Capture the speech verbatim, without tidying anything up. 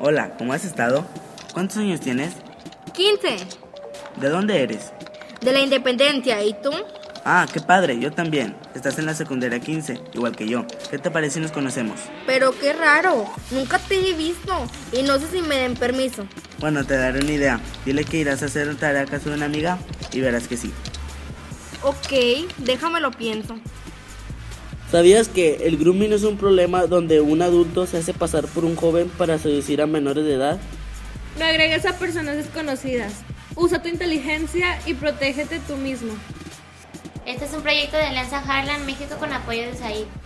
Hola, ¿cómo has estado? ¿Cuántos años tienes? quince. ¿De dónde eres? De la Independencia, ¿y tú? Ah, qué padre, yo también. Estás en la secundaria quince, igual que yo. ¿Qué te parece si nos conocemos? Pero qué raro, nunca te he visto y no sé si me den permiso. Bueno, te daré una idea. Dile que irás a hacer tarea a casa de una amiga y verás que sí. Ok, déjame lo pienso. ¿Sabías que el grooming es un problema donde un adulto se hace pasar por un joven para seducir a menores de edad? No agregues a personas desconocidas. Usa tu inteligencia y protégete tú mismo. Este es un proyecto de Alianza Harlan México con apoyo de U S A I D.